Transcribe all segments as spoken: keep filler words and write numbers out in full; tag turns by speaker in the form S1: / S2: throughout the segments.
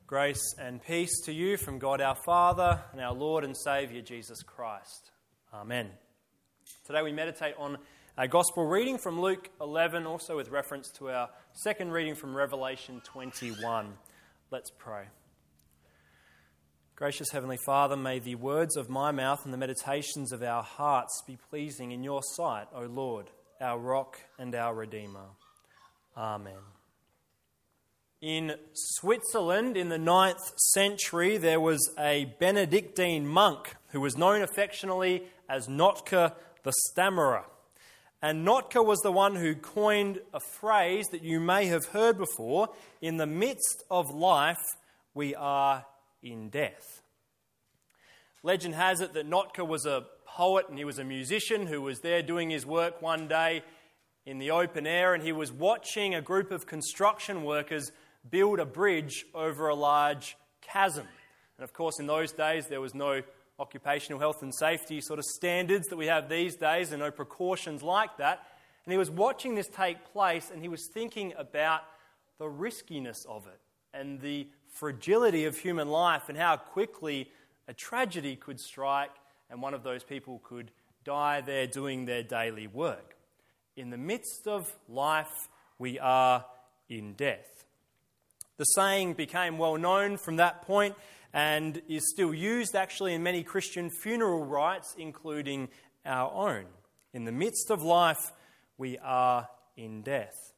S1: Grace and peace to you from God our Father and our Lord and Saviour Jesus Christ. Amen. Today we meditate on a Gospel reading from Luke eleven, also with reference to our second reading from Revelation twenty-one. Let's pray. Gracious Heavenly Father, may the words of my mouth and the meditations of our hearts be pleasing in your sight, O Lord, our rock and our Redeemer. Amen. In Switzerland in the ninth century, there was a Benedictine monk who was known affectionately as Notker the Stammerer. And Notker was the one who coined a phrase that you may have heard before: in the midst of life, we are in death. Legend has it that Notker was a poet and he was a musician who was there doing his work one day in the open air, and he was watching a group of construction workers build a bridge over a large chasm. And of course, in those days, there was no occupational health and safety sort of standards that we have these days, and no precautions like that. And he was watching this take place, and he was thinking about the riskiness of it and the fragility of human life and how quickly a tragedy could strike and one of those people could die there doing their daily work. In the midst of life, we are in death. The saying became well known from that point and is still used actually in many Christian funeral rites, including our own. In the midst of life, we are in death.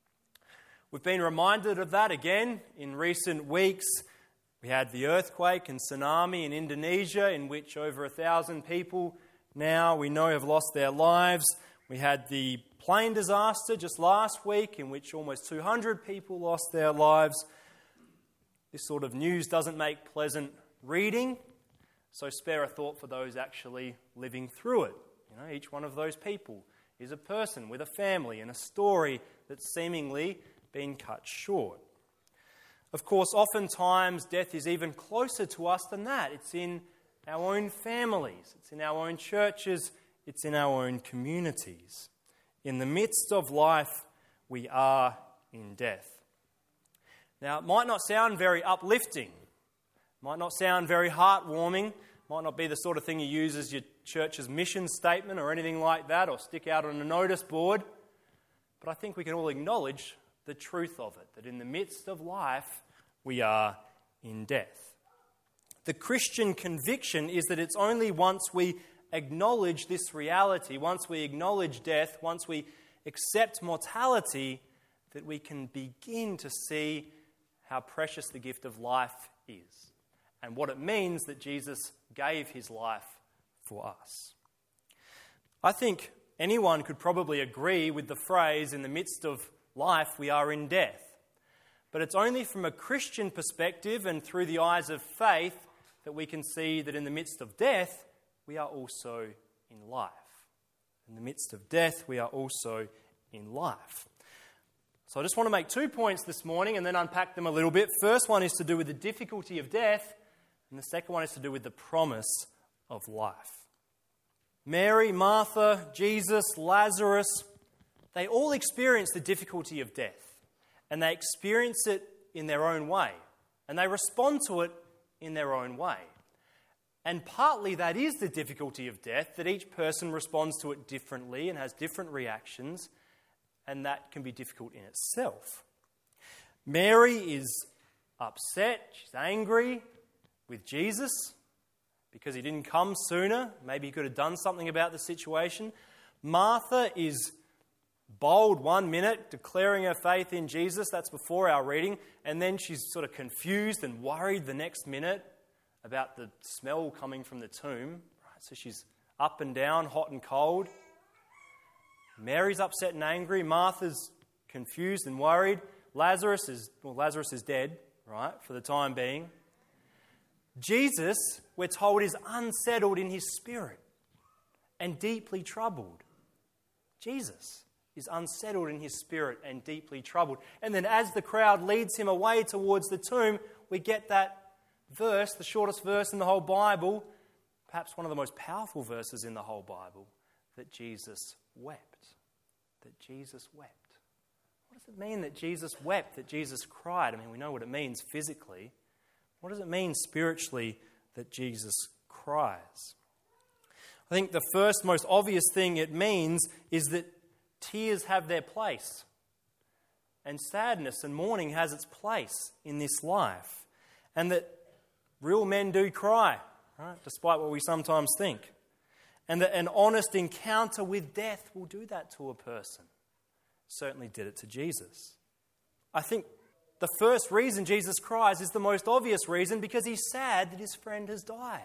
S1: We've been reminded of that again in recent weeks. We had the earthquake and tsunami in Indonesia, in which over a thousand people now we know have lost their lives. We had the plane disaster just last week, in which almost two hundred people lost their lives. This sort of news doesn't make pleasant reading, so spare a thought for those actually living through it. You know, each one of those people is a person with a family and a story that's seemingly been cut short. Of course, oftentimes death is even closer to us than that. It's in our own families, it's in our own churches, it's in our own communities. In the midst of life, we are in death. Now, it might not sound very uplifting, might not sound very heartwarming, might not be the sort of thing you use as your church's mission statement or anything like that, or stick out on a notice board, but I think we can all acknowledge the truth of it, that in the midst of life, we are in death. The Christian conviction is that it's only once we acknowledge this reality, once we acknowledge death, once we accept mortality, that we can begin to see how precious the gift of life is and what it means that Jesus gave his life for us. I think anyone could probably agree with the phrase, in the midst of life, we are in death. But it's only from a Christian perspective and through the eyes of faith that we can see that in the midst of death, we are also in life. In the midst of death, we are also in life. So I just want to make two points this morning and then unpack them a little bit. First one is to do with the difficulty of death, and the second one is to do with the promise of life. Mary, Martha, Jesus, Lazarus, they all experience the difficulty of death, and they experience it in their own way, and they respond to it in their own way. And partly that is the difficulty of death, that each person responds to it differently and has different reactions, and that can be difficult in itself. Mary is upset, she's angry with Jesus because he didn't come sooner. Maybe he could have done something about the situation. Martha is bold one minute, declaring her faith in Jesus, that's before our reading, and then she's sort of confused and worried the next minute about the smell coming from the tomb. Right, so she's up and down, hot and cold. Mary's upset and angry. Martha's confused and worried. Lazarus is, well, Lazarus is dead, right, for the time being. Jesus, we're told, is unsettled in his spirit and deeply troubled. Jesus is unsettled in his spirit and deeply troubled. And then as the crowd leads him away towards the tomb, we get that verse, the shortest verse in the whole Bible, perhaps one of the most powerful verses in the whole Bible, that Jesus wept. That Jesus wept. What does it mean that Jesus wept, that Jesus cried? I mean, we know what it means physically. What does it mean spiritually that Jesus cries? I think the first most obvious thing it means is that tears have their place. And sadness and mourning has its place in this life. And that real men do cry, right? Despite what we sometimes think. And that an honest encounter with death will do that to a person. Certainly did it to Jesus. I think the first reason Jesus cries is the most obvious reason, because he's sad that his friend has died.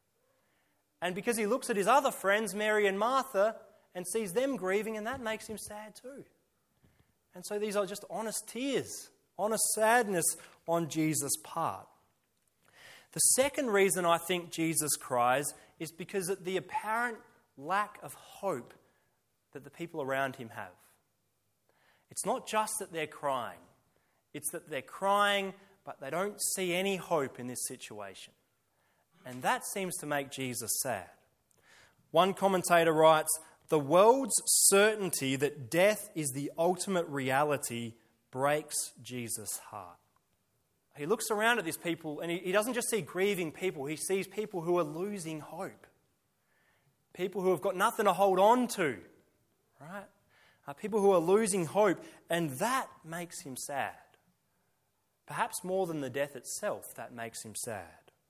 S1: And because he looks at his other friends, Mary and Martha, and sees them grieving, and that makes him sad too. And so these are just honest tears, honest sadness on Jesus' part. The second reason I think Jesus cries is because of the apparent lack of hope that the people around him have. It's not just that they're crying. It's that they're crying, but they don't see any hope in this situation. And that seems to make Jesus sad. One commentator writes, "The world's certainty that death is the ultimate reality breaks Jesus' heart." He looks around at these people and he, he doesn't just see grieving people, he sees people who are losing hope. People who have got nothing to hold on to, right? Uh, people who are losing hope, and that makes him sad. Perhaps more than the death itself, that makes him sad.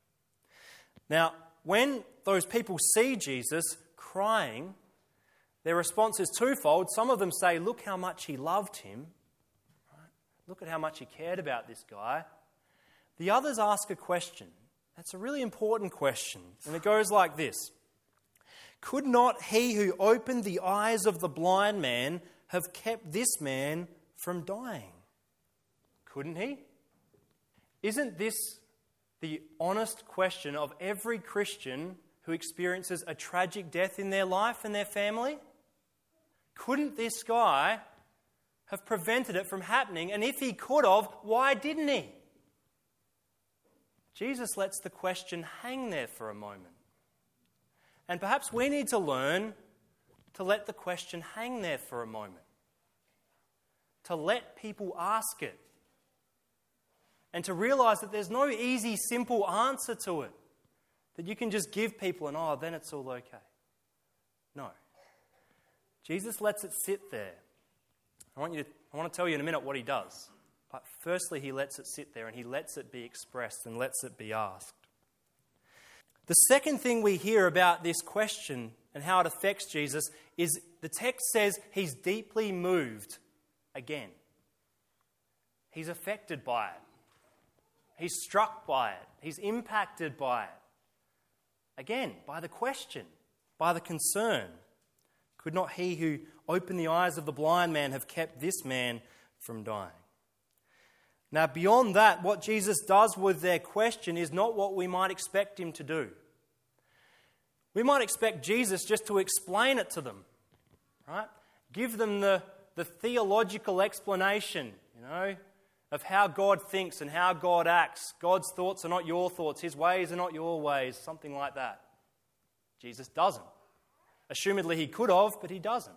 S1: Now, when those people see Jesus crying, their response is twofold. Some of them say, look how much he loved him. Right? Look at how much he cared about this guy. The others ask a question. That's a really important question. And it goes like this. Could not he who opened the eyes of the blind man have kept this man from dying? Couldn't he? Isn't this the honest question of every Christian who experiences a tragic death in their life and their family? Couldn't this guy have prevented it from happening? And if he could have, why didn't he? Jesus lets the question hang there for a moment. And perhaps we need to learn to let the question hang there for a moment. To let people ask it. And to realise that there's no easy, simple answer to it. That you can just give people and, oh, then it's all okay. No. Jesus lets it sit there. I want you to, I want to tell you in a minute what he does. But firstly, he lets it sit there and he lets it be expressed and lets it be asked. The second thing we hear about this question and how it affects Jesus is the text says he's deeply moved again. He's affected by it. He's struck by it. He's impacted by it. Again, by the question, by the concern. Could not he who opened the eyes of the blind man have kept this man from dying? Now, beyond that, what Jesus does with their question is not what we might expect him to do. We might expect Jesus just to explain it to them, right? Give them the, the theological explanation, you know, of how God thinks and how God acts. God's thoughts are not your thoughts. His ways are not your ways. Something like that. Jesus doesn't. Assumedly he could have, but he doesn't.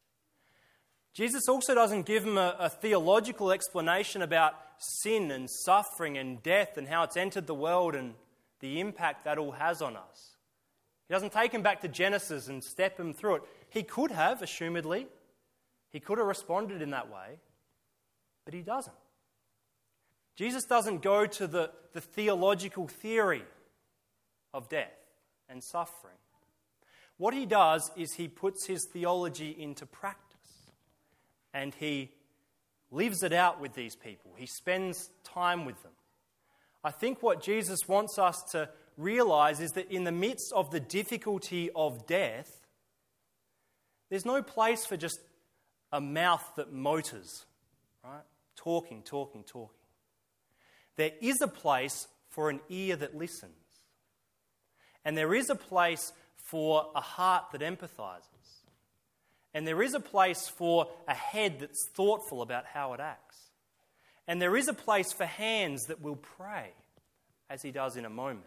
S1: Jesus also doesn't give them a, a theological explanation about sin and suffering and death and how it's entered the world and the impact that all has on us. He doesn't take them back to Genesis and step them through it. He could have, assumedly. He could have responded in that way, but he doesn't. Jesus doesn't go to the, the theological theory of death and suffering. What he does is he puts his theology into practice. And he lives it out with these people. He spends time with them. I think what Jesus wants us to realize is that in the midst of the difficulty of death, there's no place for just a mouth that motors, right? Talking, talking, talking. There is a place for an ear that listens. And there is a place for a heart that empathizes. And there is a place for a head that's thoughtful about how it acts. And there is a place for hands that will pray, as he does in a moment.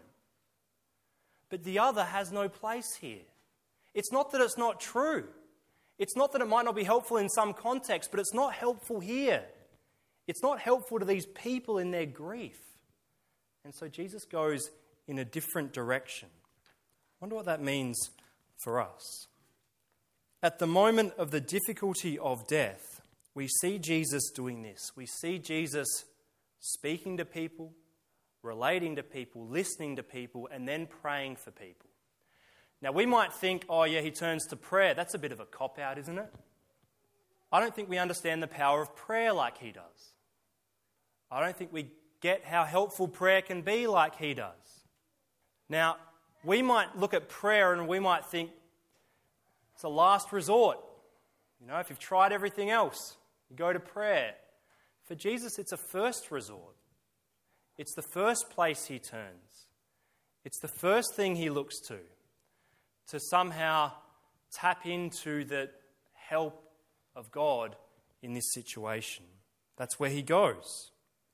S1: But the other has no place here. It's not that it's not true. It's not that it might not be helpful in some context, but it's not helpful here. It's not helpful to these people in their grief. And so Jesus goes in a different direction. I wonder what that means for us. At the moment of the difficulty of death, we see Jesus doing this. We see Jesus speaking to people, relating to people, listening to people, and then praying for people. Now, we might think, oh yeah, he turns to prayer. That's a bit of a cop-out, isn't it? I don't think we understand the power of prayer like he does. I don't think we get how helpful prayer can be like he does. Now, we might look at prayer and we might think it's a last resort. You know, if you've tried everything else, you go to prayer. For Jesus, it's a first resort. It's the first place he turns. It's the first thing he looks to, to somehow tap into the help of God in this situation. That's where he goes.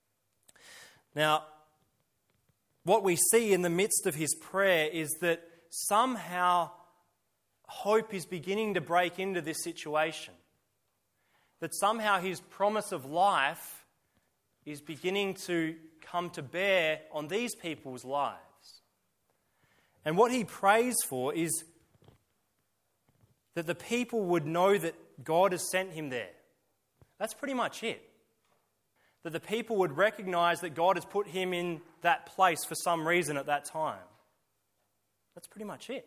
S1: Now, what we see in the midst of his prayer is that somehow hope is beginning to break into this situation. That somehow his promise of life is beginning to come to bear on these people's lives. And what he prays for is that the people would know that God has sent him there. That's pretty much it. That the people would recognize that God has put him in that place for some reason at that time. That's pretty much it.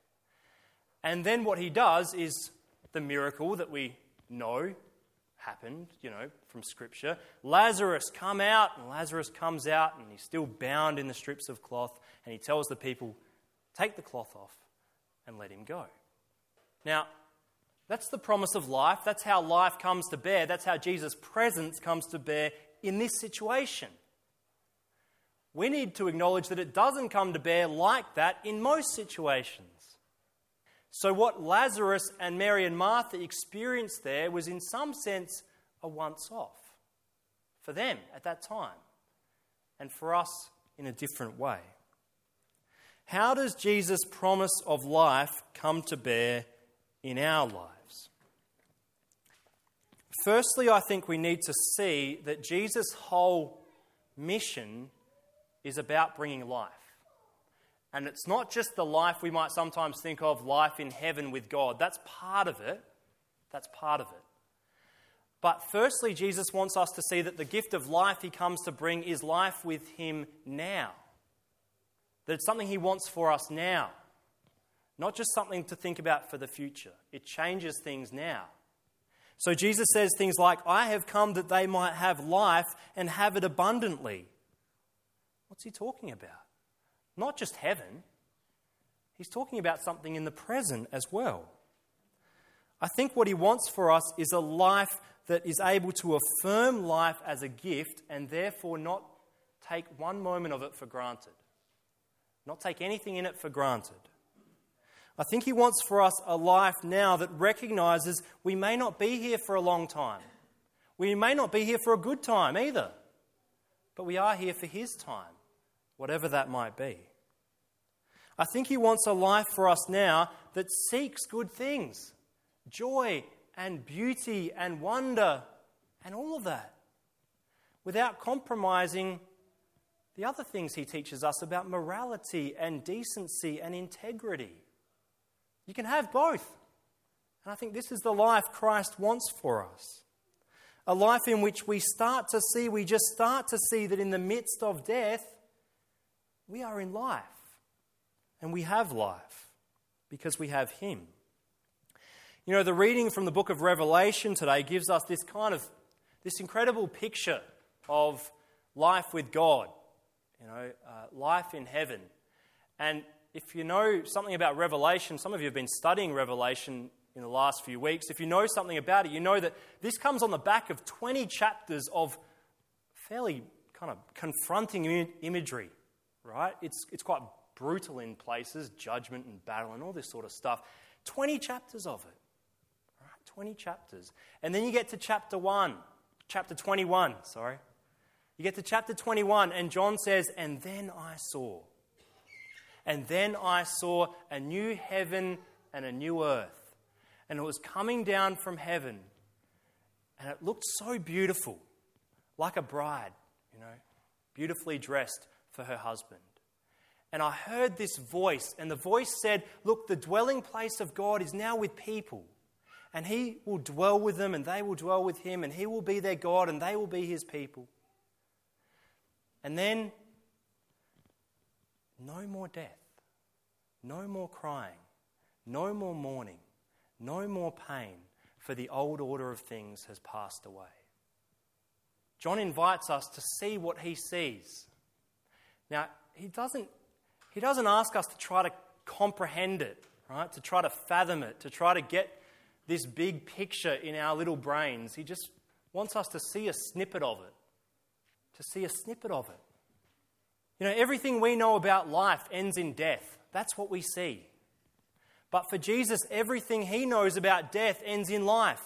S1: And then what he does is the miracle that we know happened, you know, from Scripture. Lazarus, come out. And Lazarus comes out and he's still bound in the strips of cloth. And he tells the people, take the cloth off and let him go. Now, that's the promise of life. That's how life comes to bear. That's how Jesus' presence comes to bear in this situation. We need to acknowledge that it doesn't come to bear like that in most situations. So what Lazarus and Mary and Martha experienced there was in some sense a once-off for them at that time, and for us in a different way. How does Jesus' promise of life come to bear in our lives? Firstly, I think we need to see that Jesus' whole mission is about bringing life. And it's not just the life we might sometimes think of, life in heaven with God. That's part of it. That's part of it. But firstly, Jesus wants us to see that the gift of life he comes to bring is life with him now. That it's something he wants for us now. Not just something to think about for the future. It changes things now. So Jesus says things like, I have come that they might have life and have it abundantly. What's he talking about? Not just heaven. He's talking about something in the present as well. I think what he wants for us is a life that is able to affirm life as a gift and therefore not take one moment of it for granted. Not take anything in it for granted. I think he wants for us a life now that recognizes we may not be here for a long time. We may not be here for a good time either. But we are here for his time, whatever that might be. I think he wants a life for us now that seeks good things, joy and beauty and wonder and all of that, without compromising the other things he teaches us about morality and decency and integrity. You can have both. And I think this is the life Christ wants for us. A life in which we start to see, we just start to see that in the midst of death, we are in life. And we have life because we have him. You know, the reading from the book of Revelation today gives us this kind of, this incredible picture of life with God. You know, uh, life in heaven. And if you know something about Revelation, some of you have been studying Revelation in the last few weeks. If you know something about it, you know that this comes on the back of twenty chapters of fairly kind of confronting im- imagery, right? It's, it's quite brutal in places, judgment and battle and all this sort of stuff. twenty chapters of it, right? twenty chapters. And then you get to chapter one, chapter twenty-one, sorry. You get to chapter twenty-one and John says, and then I saw. And then I saw a new heaven and a new earth. And it was coming down from heaven. And it looked so beautiful, like a bride, you know, beautifully dressed for her husband. And I heard this voice, and the voice said, look, the dwelling place of God is now with people. And he will dwell with them, and they will dwell with him, and he will be their God, and they will be his people. And then, no more death, no more crying, no more mourning, no more pain, for the old order of things has passed away. John invites us to see what he sees. Now, he doesn't, he doesn't ask us to try to comprehend it, right? To try to fathom it, to try to get this big picture in our little brains. He just wants us to see a snippet of it. To see a snippet of it. You know, everything we know about life ends in death. That's what we see. But for Jesus, everything he knows about death ends in life.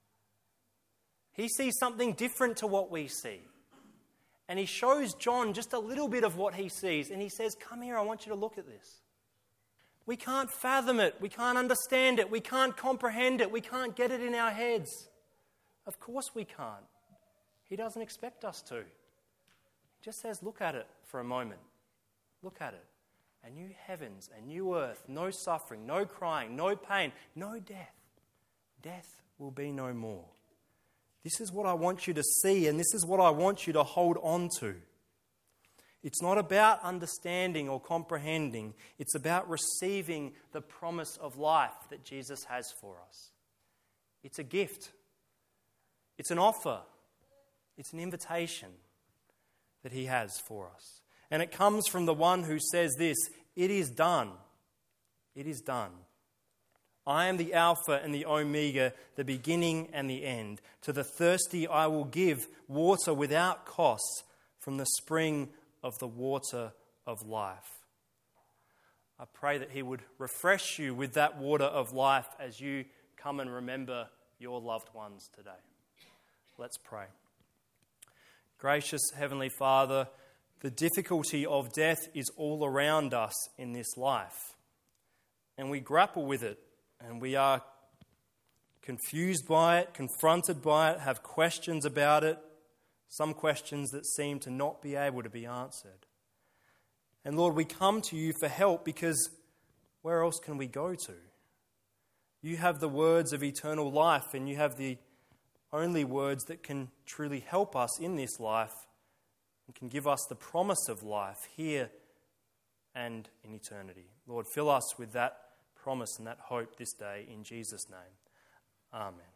S1: He sees something different to what we see. And he shows John just a little bit of what he sees. And he says, come here, I want you to look at this. We can't fathom it. We can't understand it. We can't comprehend it. We can't get it in our heads. Of course we can't. He doesn't expect us to. He just says, look at it for a moment. Look at it. A new heavens, a new earth, no suffering, no crying, no pain, no death. Death will be no more. This is what I want you to see, and this is what I want you to hold on to. It's not about understanding or comprehending. It's about receiving the promise of life that Jesus has for us. It's a gift. It's an offer. It's an invitation that he has for us. And it comes from the one who says this, it is done. It is done. I am the Alpha and the Omega, the beginning and the end. To the thirsty I will give water without cost from the spring of the water of life. I pray that he would refresh you with that water of life as you come and remember your loved ones today. Let's pray. Gracious Heavenly Father, the difficulty of death is all around us in this life, and we grapple with it, and we are confused by it, confronted by it, have questions about it, some questions that seem to not be able to be answered. And Lord, we come to you for help because where else can we go to? You have the words of eternal life, and you have the only words that can truly help us in this life and can give us the promise of life here and in eternity. Lord, fill us with that promise and that hope this day in Jesus' name. Amen.